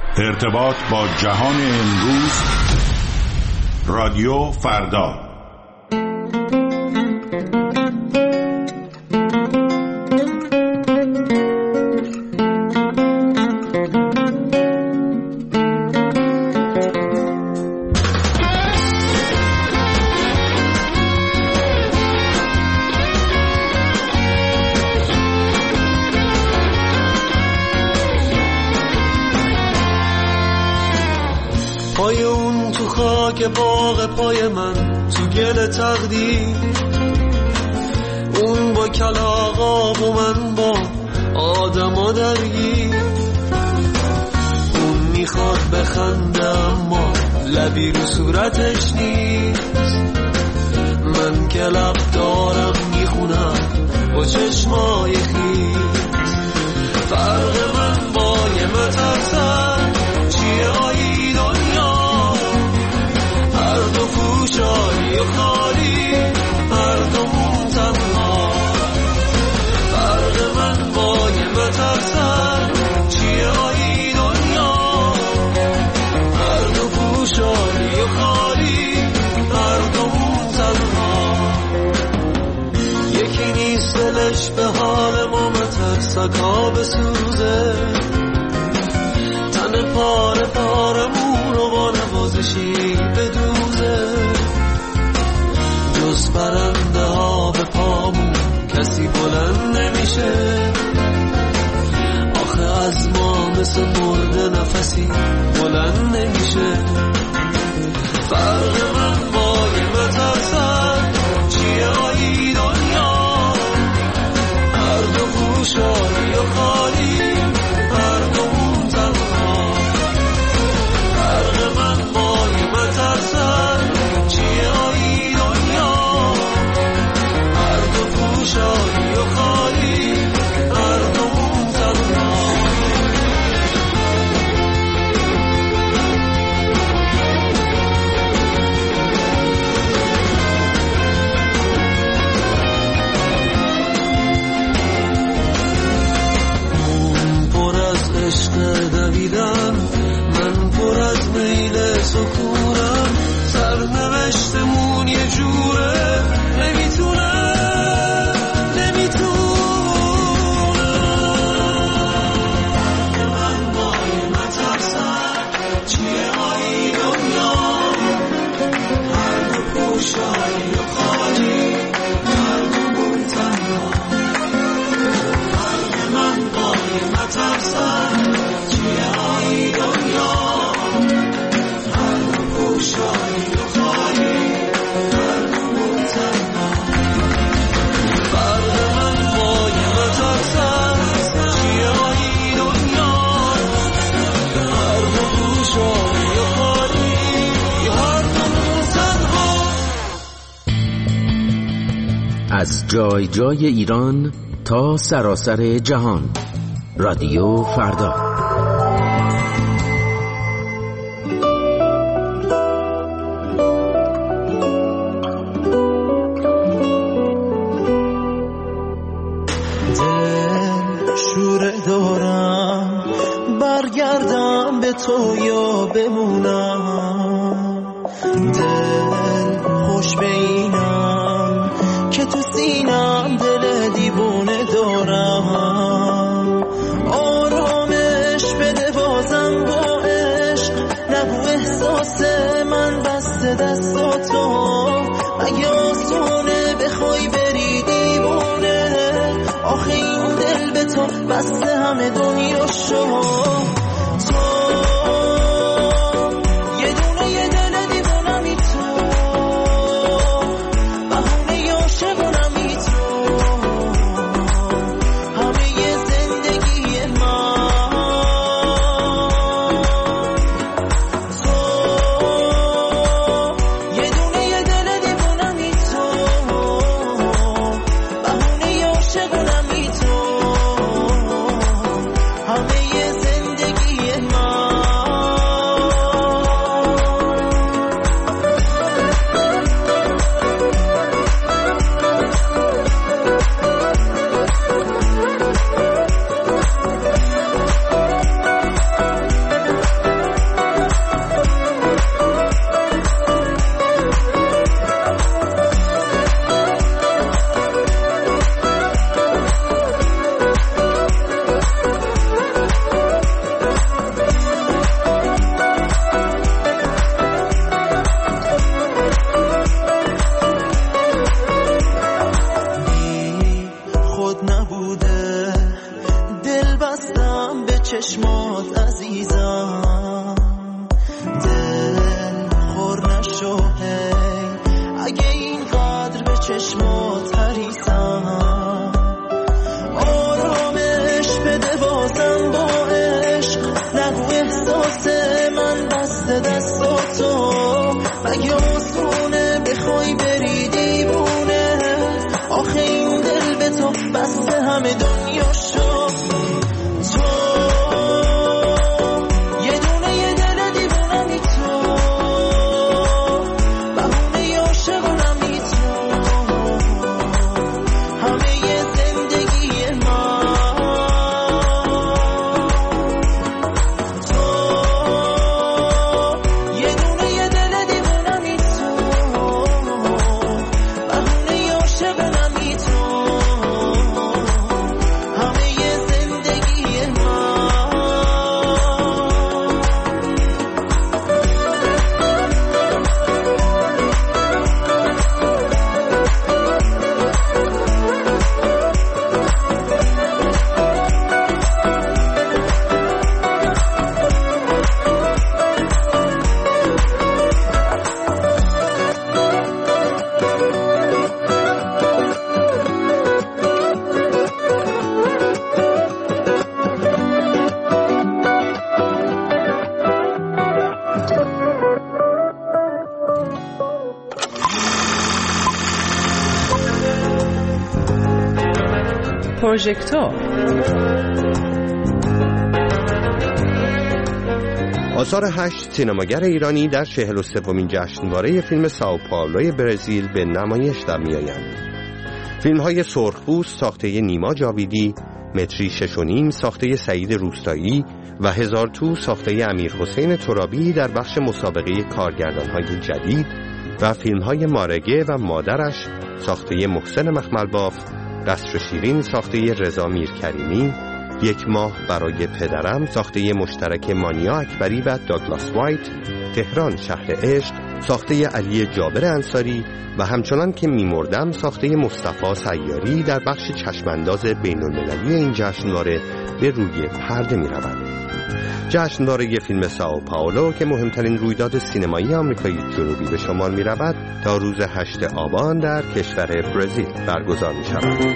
ارتباط با جهان امروز. رادیو فردا. پای اون تو خاک باغ پای من تو گل تقدیر، اون با کلاغاب و من با آدما درگیر. اون میخواد بخنده اما لبی رو صورتش نیست، من که لب دارم میخونم با چشمای خیس. فرق من با یه مترسن چیه آیی دنیا، هر دو پوشایی و خالی، هر دومون تنها. فرق من با یه مترسن چیه آیی دنیا، هر دو پوشایی و خالی، هر دومون تنها. یکی نیست دلش به حال ما مترسکا بسوزه، تن پاره پارمون رو با نوازشی بدوزه. جز پرنده ها به پامون کسی بلند نمیشه، آخه از ما مثل مرده نفسی بلند نمیشه. فرق من با یه مترسن چیه آیی دنیا، هر دو پوشانی و خالی، هر دومون تنها. فرق من با یه مترسن چیه آیی دنیا، هر دو پوشانی و خالی، هر دومون تنها. دویدم من پر از میل سکونم، سرنوشتمون یه جوره نمیتونه من با این مترسن چیه آیی دنیا، هر دو پوشایی و خالی، هر دومون تنها. فرق من با این مترسن از جای جای ایران تا سراسر جهان. رادیو فردا. دل شوره دارم برگردم به تو یا بمونم، دل خوش بینم که تو سینم دل دیوونه دارم. آرامش بده بازم با عشق، نگو احساس من بسته دستاتو، اگه آسونه بخوای بری دیوونه، آخه این دل به تو بسته همه دنیا شو. همه چشمات عزیزم، دل خور نشو هی اگه اینقدر به چشمات حریصم. آرامش بده بازم با عشق، نگو احساس من بسته دستاتو، مگه آسونه بخوای بری دیوونه، آخه این دل به تو بسته همه دنیا شد. پروژکتور. آثار 8 سینماگر ایرانی در 43مین جشنواره فیلم سائو پائولو برزیل به نمایش در می‌آیند. فیلم‌های سرخپوست ساخته نیما جاویدی، متری 6.5 ساخته سعید روستایی و هزار تو ساخته امیرحسین ترابی در بخش مسابقه کارگردان‌های جدید و فیلم‌های مارگه و مادرش ساخته محسن مخملباف، قصر شیرین ساخته رضا میرکریمی، یک ماه برای پدرم ساخته مشترک مانیا اکبری و داگلاس وایت، تهران شهر عشق ساخته علی جابر انصاری و همچنان که میمردم ساخته مصطفی سیاری در بخش چشمانداز بین‌المللی این جشنواره به روی پرده می‌رود. جشنواره فیلم سائو پائولو که مهمترین رویداد سینمایی آمریکای جنوبی به شمار می‌رود تا روز 8 آبان در کشور برزیل برگزار می‌شود.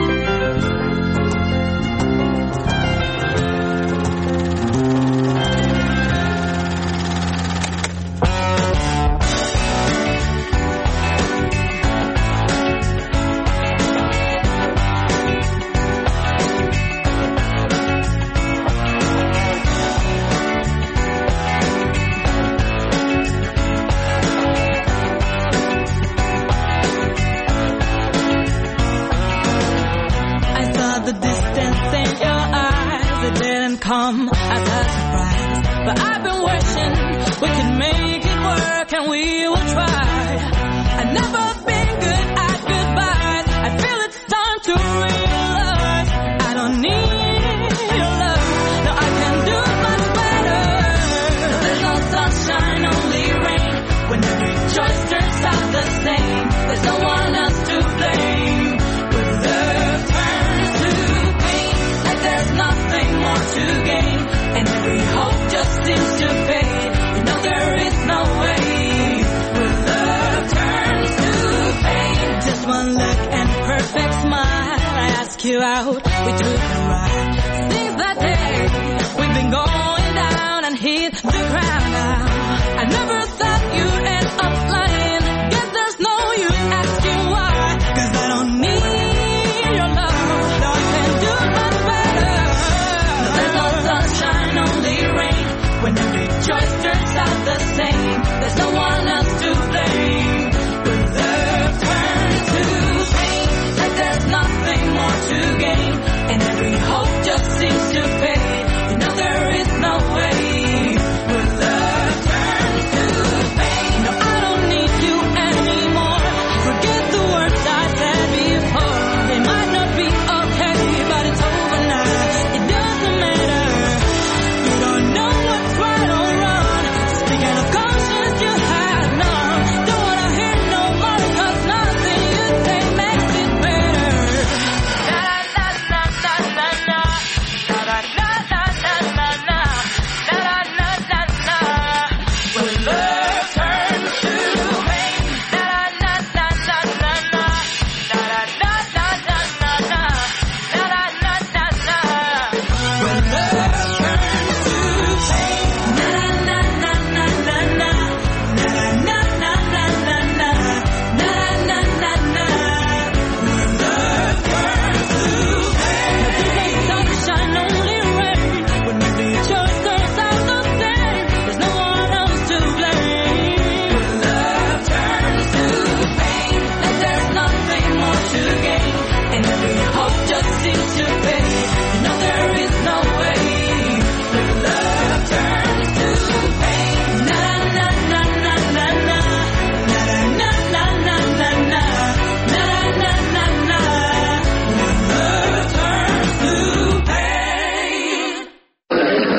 As a surprise, but I've been wishing we could make it work and we will try. I've never been good at goodbyes. I feel it's time to realize I don't need your love. No, I can do much better. No, there's no sunshine, only rain. When every choice turns out the same, there's no one else to blame. When love turns to pain, like there's nothing more to gain. And every hope just seems to fade. You know there is no way. When love turns to pain, just one look and perfect smile. I ask you out, we took a ride. Since that day, we've been going down and hit the ground now. I never thought you'd end up lying. Guess there's no use asking why. 'Cause I don't need your love. No, I can do much better. No, there's no sunshine, only rain. When every choice turns out the same, there's no one else to blame. When love turns to pain, like there's nothing more to gain. And every hope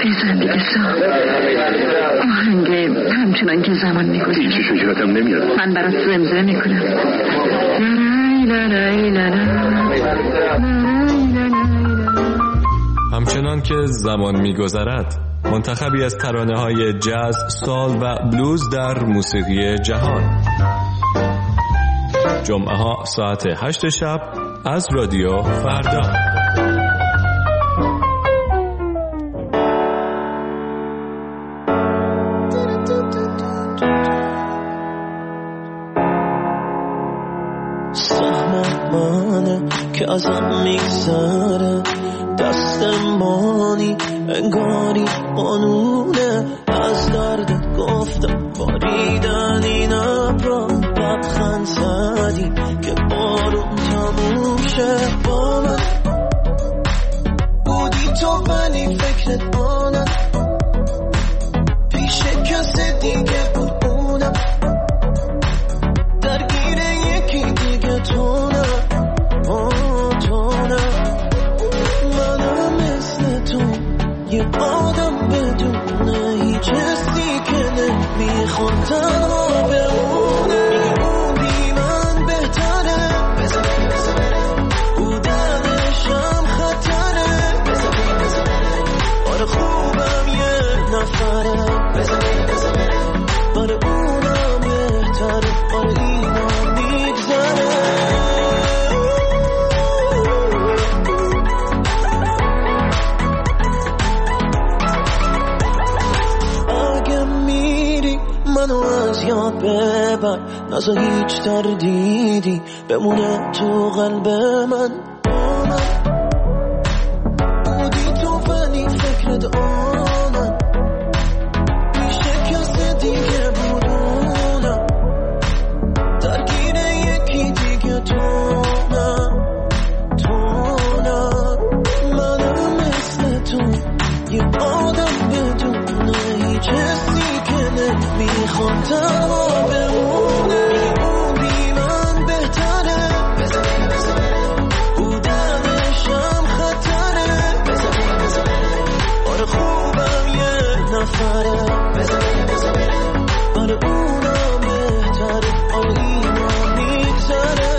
بزن دیگه صاحب. آهنگ همچنان که زمان میگذره هیچی شکرتم نمیاد. من برات زمزمه میکنم. همچنان که زمان میگذرد، منتخبی از ترانه‌های جاز، سال و بلوز در موسیقی جهان. جمعه ها ساعت 8 شب از رادیو فردا. سهمه که ازم میگذره، دستمانی انگاری قانونه. از دردت گفتم باریدن این ابرا، لبخند زدی که بارون تموم شه. با من بودی تو ولی فکرت آنم، پیش کسی دیگه بود اونم، درگیر یکی دیگه تو نه. منم مثل تو یه آدم بدونه هیچ حسی که نمیخوام تنها بمونه. میگه اون بی من بهتره، بودنشم خطره. آره خوبم یه نفره، آره اونم بهتره، آره اینم میگذره. منو از یاد ببر، نزا هیچ تردیدی بمونه تو قلب من. با من بودی تو ولی فکرت آنم، میشه کسی دیگه بودونم، درگیر یکی دیگه تو نه. منم مثل تو یه آدم بدونه هیچ حسی میخوام تنها بمونه. میگه اون بی من بهتره، بودنشم خطره. آره خوبم یه نفره، آره اونم بهتره، آره اینم میگذره.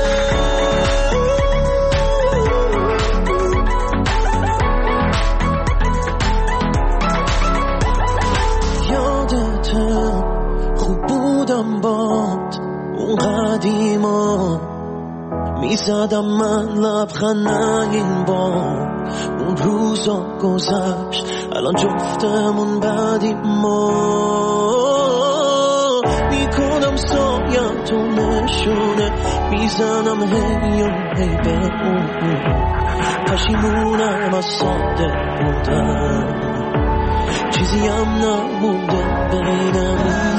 یادته خوب بودم باد اون قدیما، میزدم من لبخند این بار. اون روزا گذشت الان جفتمون بعدی ما. میکنم سایم تو نشونه، میزنم هی و هی به اون. پشیمونم از ساده بودم، چیزی هم نمونده بینم.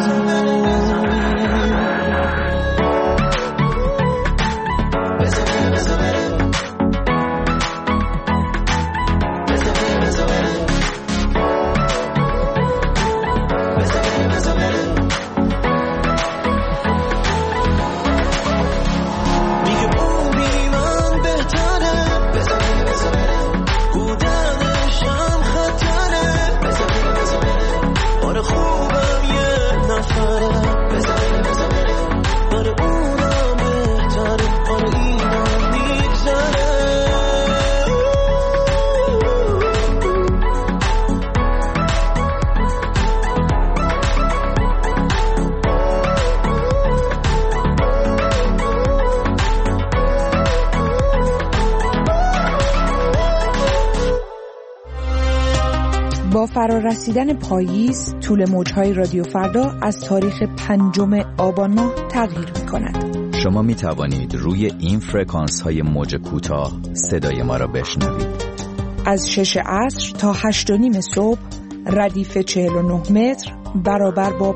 با فرارسیدن پاییز، طول موجهای رادیو فردا از تاریخ 5 آبان ماه تغییر می‌کند. شما می توانید روی این فرکانس های موج کوتاه صدای ما را بشنوید. از 6 عصر تا 8:30 صبح ردیف 49 متر برابر با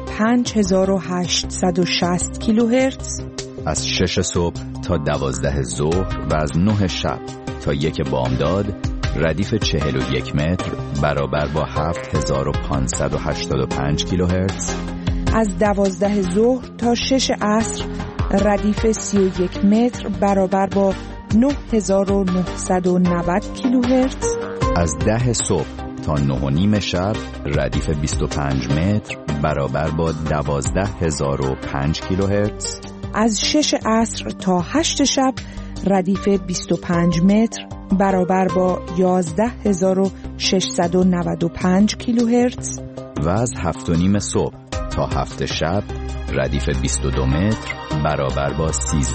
5860 کیلوهرتز. از 6 صبح تا 12 ظهر و از 9 شب تا 1 بامداد ردیف 41 متر برابر با 7585 کیلوهرتز. از 12 ظهر تا 6 عصر ردیف 31 متر برابر با 9990 کیلوهرتز. از 10 صبح تا 9:30 شب ردیف 25 متر برابر با 12005 کیلوهرتز. از 6 عصر تا 8 شب ردیف 25 متر برابر با 11695 کیلوهرتز. و از 7:30 صبح تا 7 شب ردیف 22 متر برابر با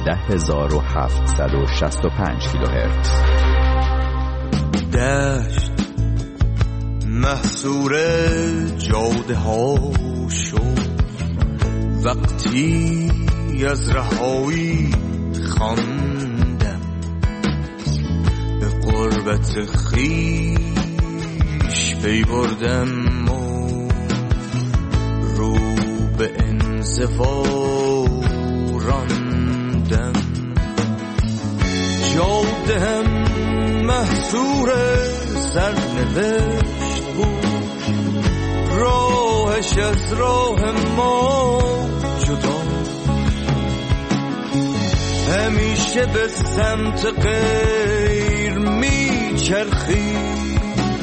13765 کیلوهرتز. دشت محصور جاده ها شد وقتی از رهایی خواندم، به قربت خویش پی بردم و رو به انزوا راندم. جاده هم محصور سرنوشت بود، راهش از راه ما جدا، همیشه به سمت غیر میچرخید،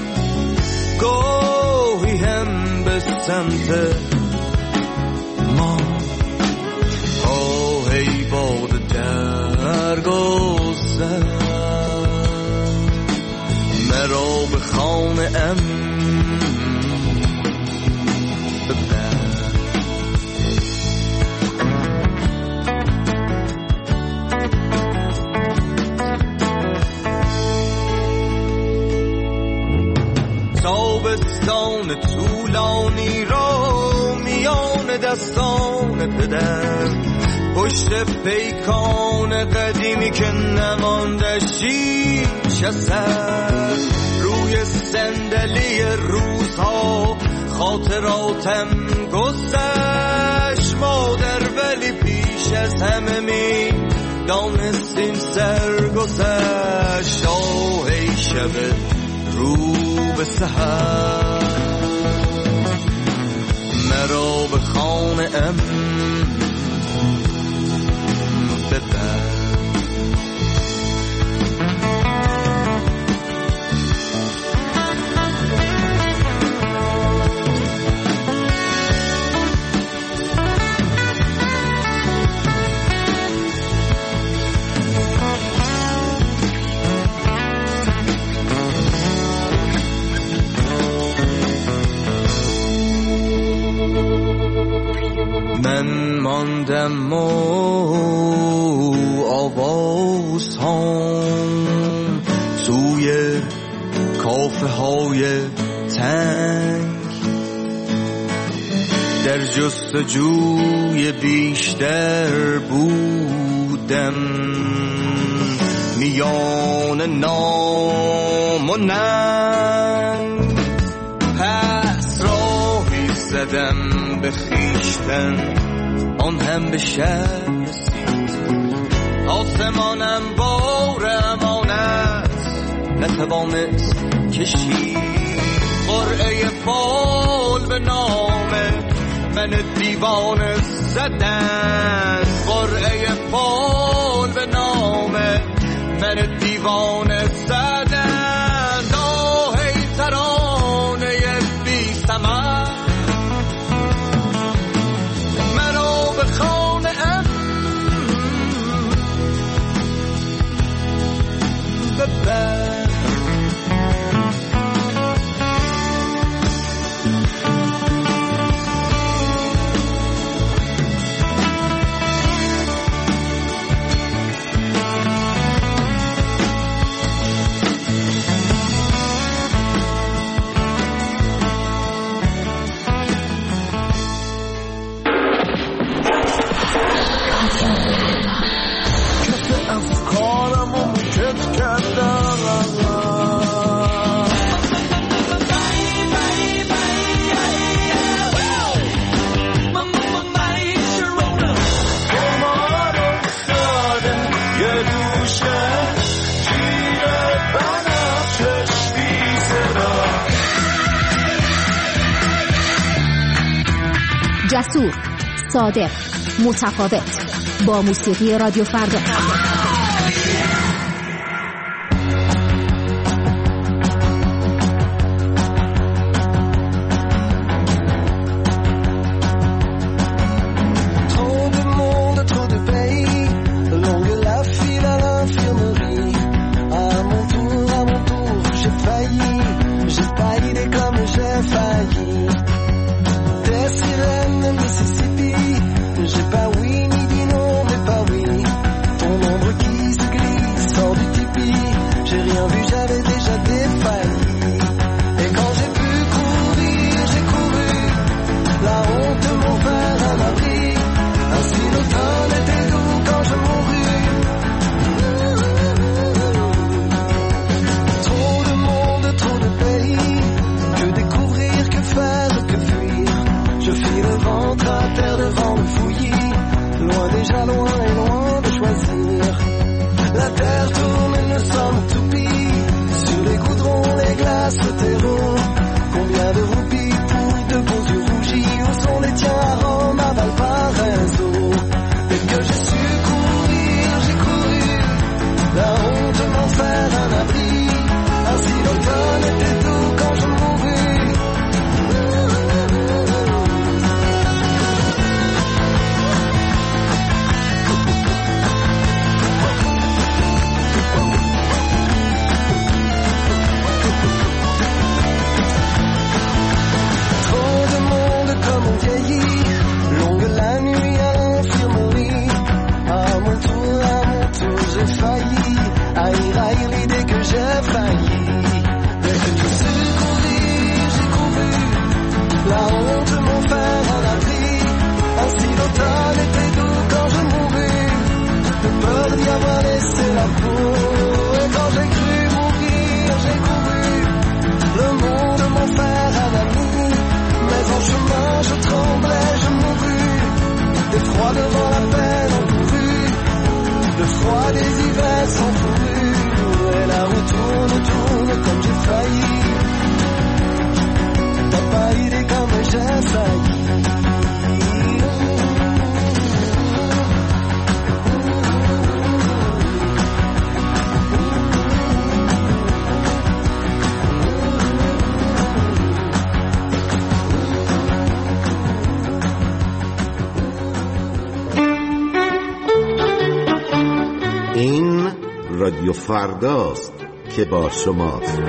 گاهی هم به سمت ما. ای باد درگذر مرا به خانه ام ببر. تابستان طولانی را میان دستان پدر، پشت پیکان قدیمی که نمانده شیش اثر، روی صندلی روزها خاطراتم گذشت مادر، ولی پیش از همه می دانستیم سرگذشت. ای شب رو به سحر مرا به خانه ام ببر. من ماندم و آواز هم توی کافه های تنگ، در جستجوی بیشتر بودم، میان نام و ننگ. پس راهی زدم به خیشتن، آن هم به شهر رسید، آسمانم بار امانت نتوانست کشید. قرعه فال به نام من دیوانه زدن، قرعه فال به نام من دیوانه زدن. آهی ترانه بی ثمر مرا به خانه ام ببر. جسور، صادق، متفاوت، با موسیقی رادیو فردا. رادیو فرداست که با شماست.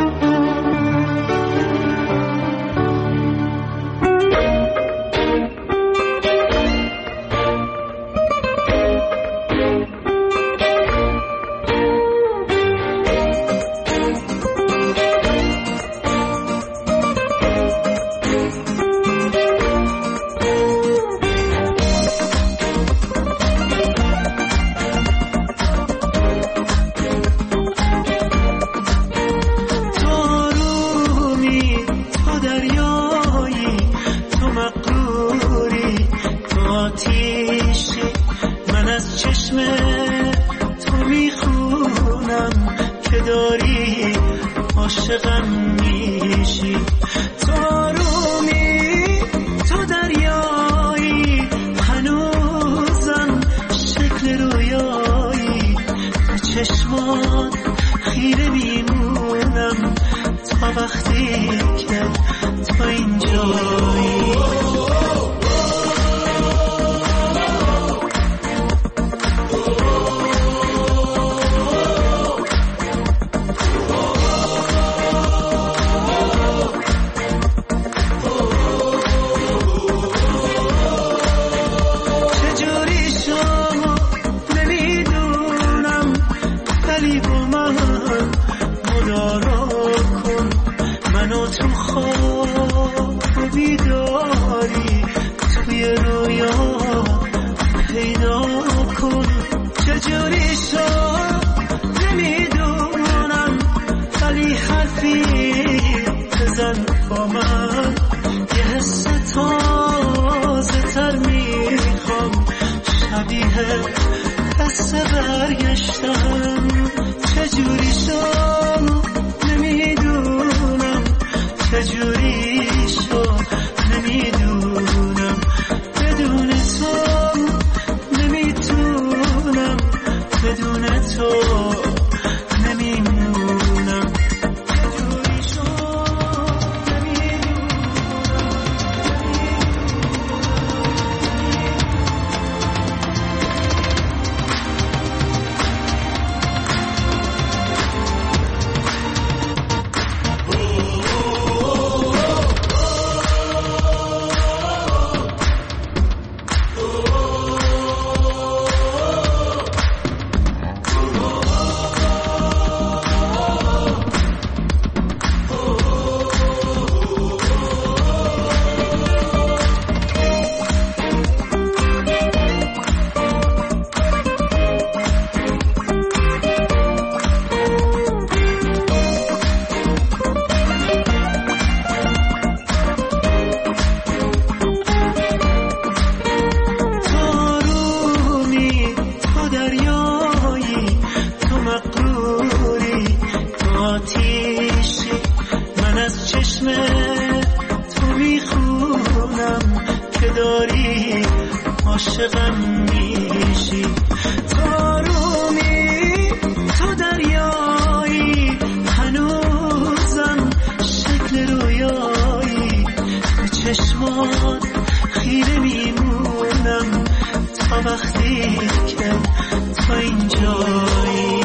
خیره میمونم تا وقتی که تو اینجایی.